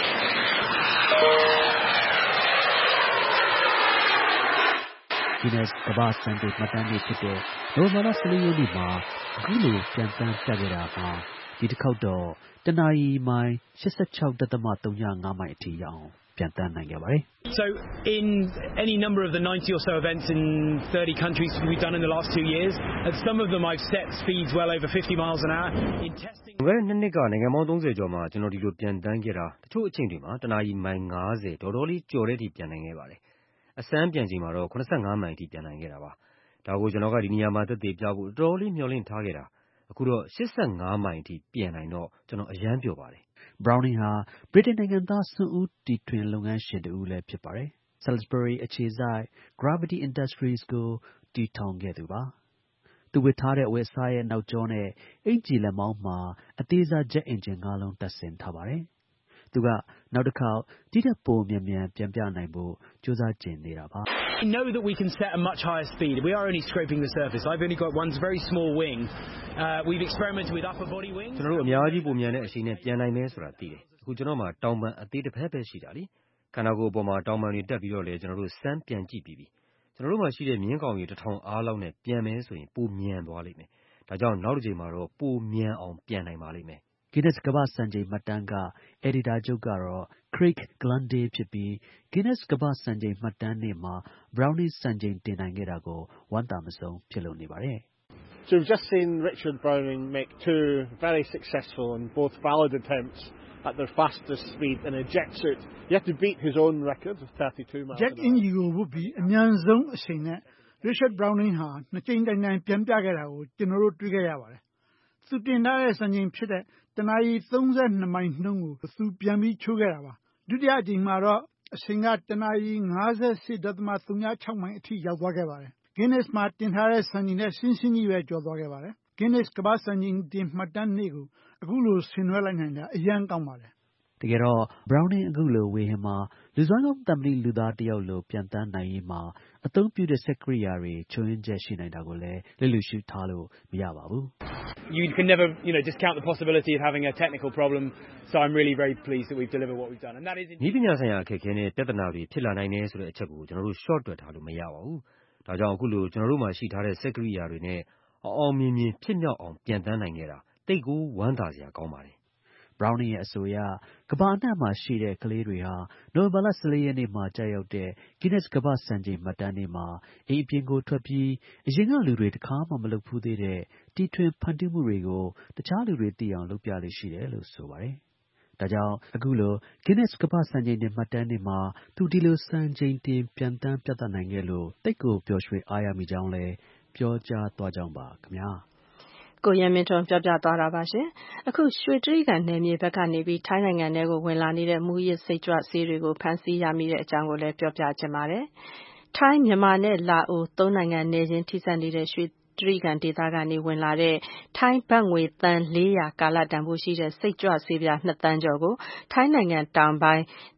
Guinness ကမ္ဘာစံချိန်မှတ်တမ်းနေ့ဖြစ်တဲ့နိုဝင်ဘာလဆယ်လေးရက်နေ့မှာအခုလိုပြန်တမ်းပြခဲ့တာမှာဒီတစ်ခေါက်တော့တနာရီမိုင်eighty-six point three five မိုင်အထိရောက်အောင်ပြန်တမ်းနိုင်ခဲ့ပါတယ် So in any number of the ninety or so events in thirty countries we've done in the last two years and some of them I've set speeds well over fifty miles an hour in testing ဘယ်နှစ်နှစ်ကနိုင်ငံပေါင်းthirtyကျော်မှာကျွန်တော်ဒီလိုပြန်တမ်းခဲ့တာတချို့အချိန်တွေမှာတနာရီမိုင်fiftyတော်တော်လေးကျော်တဲ့အထိပြန်နိုင်ခဲ့ပါတယ်အစမ်းပြန်ချိန်မှာတော့seventy-fiveမိုင်အထိပြန်နိုင်ခဲ့တာပါဒါကိုကျွန်တော်ကဒီနေရာမှာသက်သေပြဖို့တော်တော်လေးမျှော်လင့်ထားခဲ့တာအခုတော့eighty-sixမိုင်အထိပြန်နိုင်တော့ကျွန်တော်အယမ်းပျော်ပါတယ် Browning ဟာဗြိတိန်နိုင်ငံသားစွန့်ဦးတီထွင်လုပ်ငန်းရှင်တစ်ဦးလည်းဖြစ်ပါတယ် Salisbury အခြေစိုက် Gravity Industries ကိုတည်ထောင်ခဲ့သူပါသူဝတ်ထားတဲ့အဝတ်အစားရဲ့နောက်ကျောနဲ့အင်ဂျီလက်မောင်းမှာအသေးစား Jet Engine fiveလုံးတပ်ဆင်ထားပါတယ်သူကနောက်တစ်ခေါက်ဒီထက်ပိုမြန်မြန်ပြန်ပြနိုင်ဖို့ကြိုးစားကျင်နေတာပါ We know that we can set a much higher speed. We are only scraping the surface. I've only got one very small wing. Uh, we've experimented with upper body wings. ကျွန်တော်တို့အများကြီးပုံမြန်တဲ့အချိန်နဲ့ပြန်နိုင်မယ်ဆိုတာသိတယ်အခုကျွန်တော်မှာတောင်ပံအသေးတစ်ဖက်ပဲရှိတာလीခန္ဓာကိုယ်အပေါ်မှာတောင်ပံတွေတက်ပြီးတော့လေကျွန်တော်တို့စမ်းပြန်ကြည့်ပြီးပြီကျွန်တော်တို့မှာရှိတဲ့မြင်းကောင်ကြီးတစ်ထောင်အားလောက်နဲ့ပြန်မယ်ဆိုရင်ပိုမြန်သွားလိမ့်မယ်ဒါကြောင့်နောက်တစ်ချိန်မှာတော့ပိုမြန်အောင်ပြန်နိုင်ပါလိမ့်မယ် Guinness ကမ္ဘာစံချိန်မှတ်တမ်းက editor ချုပ်ကတော့ Craig Glanday ဖြစ်ပြီး Guinness ကမ္ဘာစံချိန်မှတ်တမ်းနေ့မှာ Browning စံချိန်တင်နိုင်ခဲ့တာကိုဝမ်းသာမဆုံးဖြစ်လို့နေပါတယ် So we've just seen Richard Browning make two very successful and both valid attempts at their fastest speed in a jet suit. He had to beat his own record of thirty-two miles Jet Engine ကိုဝတ်ပြီးအမြန်ဆုံးအချိန်နဲ့ Richard Browning ဟာနှစ်ကြိမ်တိုင်တိုင်ပြန်ပြခဲ့တာကိုကျွန်တော်တို့တွေ့ခဲ့ရပါတယ်သူတင်ထားတဲ့စံချိန်ဖြစ်တဲ့တနာရီthirty-twoမိုင်နှုန်းကိုသူပြန်ပြီးချိုးခဲ့တာပါဒုတိယအကြိမ်မှာတော့အချိန်ကတနာရီfifty-eight point zero sixမိုင်အထိရောက်သွားခဲ့ပါတယ် Guinness မှာတင်ထားတဲ့စံချိန်နဲ့ရှင်းရှင်းကြီးပဲကျော်သွားခဲ့ပါတယ် Guinness ကမ္ဘာစံချိန်တင်မှတ်တမ်းနေ့ကိုအခုလိုဆင်နွှဲလိုက်နိုင်တာအယမ်းကောင်းပါတယ်တကယ်တော့ Browning အခုလိုဝေဟင်မှာလူစွမ်းကောင်းတမဏိလူသားတစ်ယောက်လိုပြန်တမ်းနိုင်ရေးမှာအသုံးပြုတဲ့စက်ကိရိယာတွေချို့ယွင်းချက်ရှိနိုင်တာကိုလည်းလစ်လျူရှုထားလို့မရပါဘူး You can never, you know, discount the possibility of having a technical problem. So I'm really very pleased that we've delivered what we've done. And that is နည်းပညာဆိုင်ရာအခက်အခဲနဲ့ပြဿနာတွေဖြစ်လာနိုင်တယ်ဆိုတဲ့အချက်ကိုကျွန်တော်တို့ short တွက်ထားလို့မရပါဘူးဒါကြောင့်အခုလိုကျွန်တော်တို့မှာရှိထားတဲ့စက်ကိရိယာတွေနဲ့အောင်မြင်မြင်ဖြစ်မြောက်အောင်ပြန်တမ်းနိုင်ခဲ့တာတိတ်ကိုဝမ်းသာစရာကောင်းပါတယ် Browning ရဲ့အဆိုအရကမ္ဘာအနှံ့မှာရှိတဲ့ကလေးတွေဟာနိုဝင်ဘာလfourteenရက်နေ့မှာကြာရောက်တဲ့ Guinness ကမ္ဘာစံချိန်မှတ်တမ်းနေ့မှာအိမ်အပြင်ကိုထွက်ပြီးအရင်ကလူတွေတစ်ခါမှမလုပ်ဖူးသေးတဲ့တီထွင်ဖန်တီးမှုတွေကိုတခြားလူတွေသိအောင်လုပ်ပြလိမ့်ရှိတယ်လို့ဆိုပါတယ်ဒါကြောင့်အခုလို Guinness ကမ္ဘာစံချိန်တင်မှတ်တမ်းနေ့မှာသူဒီလိုစံချိန်တင်ပြန်တမ်းပြသနိုင်ခဲ့လို့တိတ်ကိုပျော်ရွှင်အားရမိကြောင်းလည်းပြောကြားသွားကြောင်းပါခင်ဗျာကိုရဲမင်းထွန်းပြောပြသွားတာပါရှင်အခုရွှေတြိဂံနယ်မြေဘက်ကနေပြီးထိုင်းနိုင်ငံထဲကိုဝင်လာနေတဲ့မူရစ်စိတ်ကြွဆေးတွေကိုဖမ်းဆီးရမိတဲ့အကြောင်းကိုလည်းပြောပြချင်ပါတယ်ထိုင်းမြန်မာနဲ့လာအိုသုံးနိုင်ငံနယ်ချင်းထိစပ်နေတဲ့ရွှေတြိဂံဒေသကနေဝင်လာတဲ့ထိုင်းဘတ်ငွေသန်းfour hundredကာလတန်ဖိုးရှိတဲ့စိတ်ကြွဆေးပြားtwoသန်းကျော်ကိုထိုင်းနိုင်ငံတောင်ပိုင်း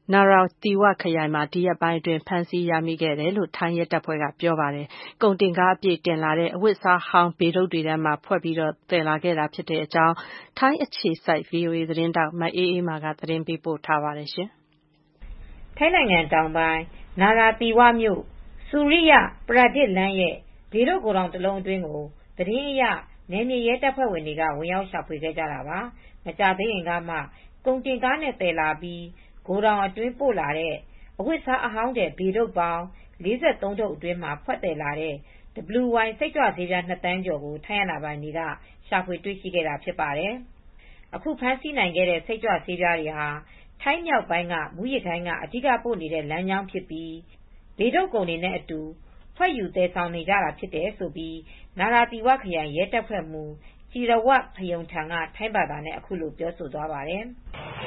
နာရာတီဝခရိုင်မှာဒီရက်ပိုင်းအတွင်းဖမ်းဆီးရမိခဲ့တယ်လို့ထိုင်းရဲတပ်ဖွဲ့ကပြောပါတယ်။ကုန်တင်ကားအပြည့်တင်လာတဲ့အဝတ်စားဟောင်းဘေဒုတ်တွေထဲမှာဖွက်ပြီးတော့သယ်လာခဲ့တာဖြစ်တဲ့အကြောင်းထိုင်းအခြေစိုက် ဗွီအိုအေ သတင်းတောက်မအေးအေးမာကသတင်းပေးပို့ထားပါတယ်ရှင်။ထိုင်းနိုင်ငံတောင်ပိုင်းနာရာတီဝမြို့စူရိယပရဒစ်လမ်းရဲ့ဘေဒုတ်ကိုယ်တော်တစ်လုံးအတွင်းကိုသတင်းအရနယ်မြေရဲတပ်ဖွဲ့ဝင်တွေကဝင်ရောက်ရှာဖွေခဲ့ကြတာပါ။မကြာသေးခင်ကမှကုန်တင်ကားနဲ့သယ်လာပြီးဂိုဒေါင်အတွင်းပို့လာတဲ့အဝတ်စားအဟောင်းတဲ့ဘေဒုတ်ပေါင်းလေးဆယ်သုံးထုပ်အတွင်းမှာဖွက်တယ်လာတဲ့ ဒဘလျူ ဝိုင် စိတ်ကြွဆေးပြားနှစ်သန်းကျော်ကိုထိုင်းအာဏာပိုင်တွေကရှာဖွေတွေ့ရှိခဲ့တာဖြစ်ပါတယ်။အခုဖမ်းဆီးနိုင်ခဲ့တဲ့စိတ်ကြွဆေးပြားတွေဟာထိုင်းမြောက်ပိုင်းကမူရစ်ဂိုင်းကအဓိကပို့နေတဲ့လမ်းကြောင်းဖြစ်ပြီးဘေဒုတ်ကုန်တွေနဲ့အတူဖွက်ယူသယ်ဆောင်နေကြတာဖြစ်တယ်ဆိုပြီးနာရာတီဝခရိုင်ရဲတပ်ဖွဲ့မှူးជីရဝတ်ဖယုံထံကထိုင်းဘာသာနဲ့အခုလိုပြောဆိုသွားပါတယ်။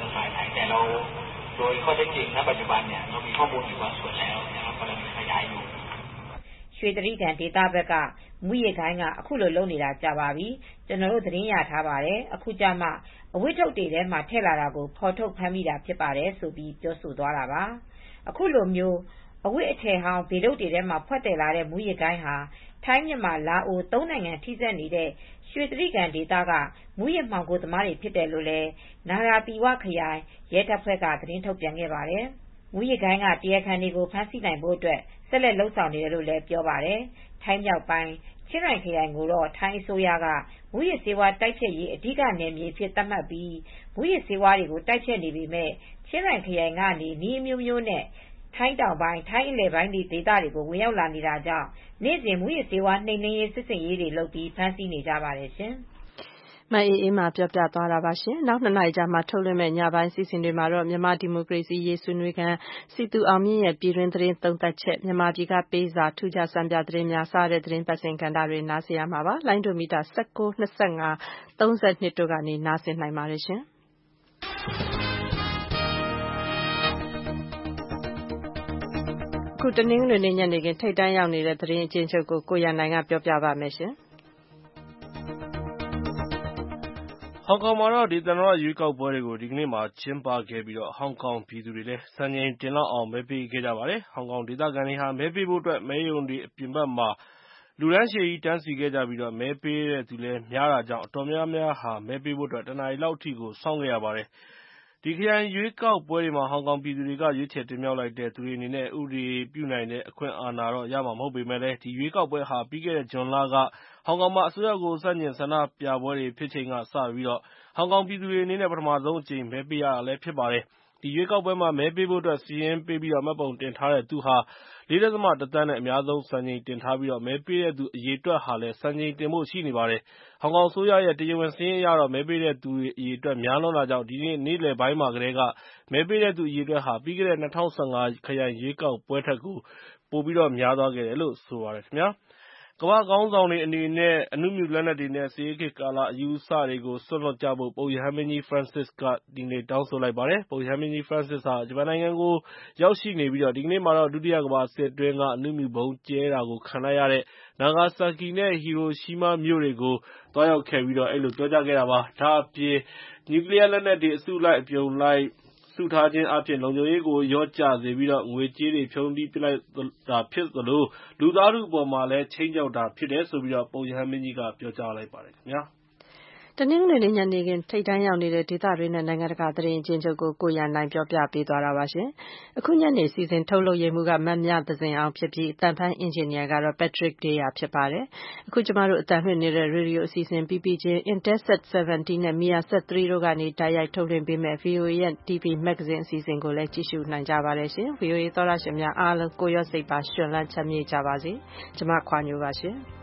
โดยข้อเท็จจริงณปัจจุบันเนี่ยเรามีข้อมูลอยู่บางส่วนแล้วนะครับกำลังขยายอยู่ရွှေတရိကန်ဒေတာဘက်ကမူရစ်ဂိုင်းကအခုလိုလုပ်နေတာကြာပါပြီကျွန်တော်တို့သတင်းရထားပါတယ်အခုကြမှာအဝတ်ထုတ်တွေထဲမှာထည့်လာတာကိုဖော်ထုတ်ဖမ်းမိတာဖြစ်ပါတယ်ဆိုပြီးပြောဆိုသွားတာပါအခုလိုမျိုးအဝတ်အထည်ဟောင်းဗေဒုတ်တွေထဲမှာဖွက်တယ်လာတဲ့မူရစ်ဂိုင်းဟာထိုင်းမြန်မာလာအိုသုံးနိုင်ငံထိစပ်နေတဲ့ရွှေတရိကန်ဒေတာကမူရစ်မှောင်ခိုသမားတွေဖြစ်တယ်လို့လည်းနာရာတီဝခရိုင်ရဲတပ်ဖွဲ့ကသတင်းထုတ်ပြန်ခဲ့ပါတယ်။မူရစ်ဂိုင်းကတရားခံတွေကိုဖမ်းဆီးနိုင်ဖို့အတွက်ဆက်လက်လှုပ်ဆောင်နေတယ်လို့လည်းပြောပါတယ်။ထိုင်းမြောက်ပိုင်းချင်းရိုင်ခရိုင်ကိုတော့ထိုင်းအစိုးရကမူရစ်ဆေးဝါးတိုက်ဖျက်ရေးအဓိကနယ်မြေဖြစ်သတ်မှတ်ပြီးမူရစ်ဆေးဝါးတွေကိုတိုက်ဖျက်နေပေမဲ့ချင်းရိုင်ခရိုင်ကနေနီးအမျိုးမျိုးနဲ့ထိုင်းတောင်ပိုင်းထိုင်းအလယ်ပိုင်းဒေသတွေကိုဝင်ရောက်လာနေတာကြောင့်နေ့စဉ်မူရစ်ဆေးဝါးနှိမ်နင်းရေးစစ်ဆင်ရေးတွေလုပ်ပြီးဖမ်းဆီးနေကြပါတယ်ရှင်။မအေးအေးမှာပြောပြသွားတာပါရှင်။နောက်နှစ်နာရီကြာမှထုတ်လွှင့်မဲ့ညပိုင်းစီစဉ်တွေမှာတော့မြန်မာဒီမိုကရေစီရေးဆွေးနွေးခန်းစီတူအောင်မြင့်ရဲ့ပြည်တွင်းသတင်းသုံးသပ်ချက်မြန်မာပြည်ကပေးစာထူးခြားစံပြသတင်းများစတဲ့သတင်းပတ်စဉ်ကဏ္ဍတွေနားဆင်ရမှာပါ။လိုင်းဒိုမီတာ၁၉ ၂၅ ၃၂တို့ကနေနားဆင်နိုင်ပါတယ်ရှင်။ခုတနင်္ဂနွေနေ့ညနေခင်းထိပ်တန်းရောက်နေတဲ့သတင်းအကျဉ်းချုပ်ကိုကိုရန်နိုင်ကပြောပြပါမယ်ရှင်။ဟောင်ကောင်မှာတော့ဒေသန္တရရွေးကောက်ပွဲတွေကိုဒီကနေ့မှာကျင်းပခဲ့ပြီးဟောင်ကောင်ပြည်သူတွေလည်းစံချိန်တင်လောက်အောင်မဲပေးခဲ့ကြပါတယ်။ဟောင်ကောင်ဒေသခံတွေဟာမဲပေးဖို့အတွက်မဲရုံတွေအပြင်ဘက်မှာလူတန်းရှည်ကြီးတန်းစီခဲ့ကြပြီးမဲပေးတဲ့သူလည်းများတာကြောင့်အတော်များများဟာမဲပေးဖို့အတွက်တနာရီလောက်အထိကိုစောင့်ခဲ့ရပါတယ်။ဒီခရိုင်ရွေးကောက်ပွဲတွေမှာဟောင်ကောင်ပြည်သူတွေကရွေးချယ်တင်မြှောက်လိုက်တဲ့သူတွေအနေနဲ့ဥပဒေပြုနိုင်တဲ့အခွင့်အာဏာတော့ရမှာမဟုတ်ပေမဲ့လည်းဒီရွေးကောက်ပွဲဟာပြီးခဲ့တဲ့ဇွန်လကဟောင်ကောင်မှာအစိုးရကိုဆန့်ကျင်ဆန္ဒပြပွဲတွေဖြစ်ချိန်ကစပြီးဟောင်ကောင်ပြည်သူတွေအနေနဲ့ပထမဆုံးအကြိမ်မဲပေးရတာလည်းဖြစ်ပါတယ်။ဒီရွေးကောက်ပွဲမှာမဲပေးဖို့အတွက်စာရင်းပေးပြီးမှတ်ပုံတင်ထားတဲ့သူဟာ၄.၁ သန်းနဲ့အများဆုံးစံချိန်တင်ထားပြီးမဲပေးတဲ့သူအရေအတွက်ဟာလည်းစံချိန်တင်ဖို့ရှိနေပါတယ်။ဟောင်ကောင်အစိုးရရဲ့တရားဝင်စာရင်းအရတော့မဲပေးတဲ့သူအရေအတွက်များလွန်းတာကြောင့်ဒီနေ့နေ့လယ်ပိုင်းမှာကတည်းကမဲပေးတဲ့သူအရေအတွက်ဟာပြီးခဲ့တဲ့၂၀၁၅ခရိုင်ရွေးကောက်ပွဲထက်ကိုပိုပြီးများသွားခဲ့တယ်လို့ဆိုပါတယ်ခင်ဗျာ။ကမ္ဘာ့ခေါင်းဆောင်တွေအနေနဲ့အနုမြူလက်နက်တွေနဲ့စစ်အေးခေတ်ကာလအယူအဆတွေကိုစွန့်လွှတ်ကြဖို့ပုပ်ရဟန်းမင်းကြီး Francis ကဒီနေ့တောင်းဆိုလိုက်ပါတယ်။ပုပ်ရဟန်းမင်းကြီး Francis ဟာဂျပန်နိုင်ငံကိုရောက်ရှိနေပြီးဒီကနေ့မှာတော့ဒုတိယကမ္ဘာစစ်အတွင်းကအနုမြူဗုံးကြဲတာကိုခံလိုက်ရတဲ့နာဂါဆာကီနဲ့ဟီရိုရှီးမားမြို့တွေကိုသွားရောက်ခဲ့ပြီးအဲဒီလိုပြောကြားခဲ့တာပါ။ဒါ့အပြင်နျူကလ িয়ার လက်နက်တွေအစုလိုက်အပြုံလိုက်စုထားခြင်းအားဖြင့်လုံခြုံရေးကိုလျော့ကျစေပြီးငွေကြေးတွေဖြုန်းတီးပစ်လိုက်တာဖြစ်သလိုလူသားထုအပေါ်မှာလည်းခြိမ်းခြောက်တာဖြစ်တယ်လို့ပုပ်ရဟန်းမင်းကြီးကပြောကြားလိုက်ပါတယ်ခင်ဗျာ။တနင်္ဂနွေနေ့ညနေခင်းထိပ်တန်းရောက်နေတဲ့ဒေသတွင်းနဲ့နိုင်ငံတကာသတင်းအကျဉ်းချုပ်ကိုကိုရန်နိုင်ပြောပြပေးသွားတာပါရှင်။အခုညနေစီစဉ်ထုတ်လုပ်ရေးမှုကမမြသဇင်အောင်ဖြစ်ပြီးအတန်ဖန်အင်ဂျင်နီယာကတော့ Patrick Deya ဖြစ်ပါတယ်။အခုကျမတို့အတန်လွှင့်နေတဲ့ရေဒီယိုအစီအစဉ် ပီပီ ချင်း Intelsat ဆယ်ဗန်တီး နဲ့ Mersat သုံးတို့ကနေတိုက်ရိုက်ထုတ်လွှင့်ပေးမယ့် ဗွီအိုအေ ရဲ့ တီဗီမဂ္ဂဇင်းအစီအစဉ်ကိုလည်းကြည့်ရှုနိုင်ကြပါတယ်ရှင်။ ဗွီအိုအေသောတရှင်များအားလုံးကိုရော့စိတ်ပါရှင်လန်းချမ်းမြေ့ကြပါစေ။ကျမခွာညိုပါရှင်။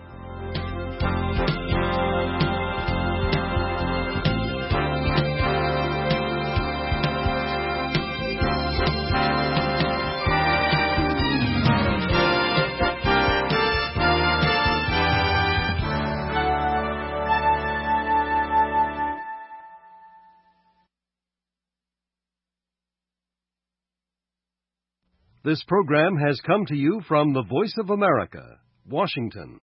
This program has come to you from the Voice of America, Washington.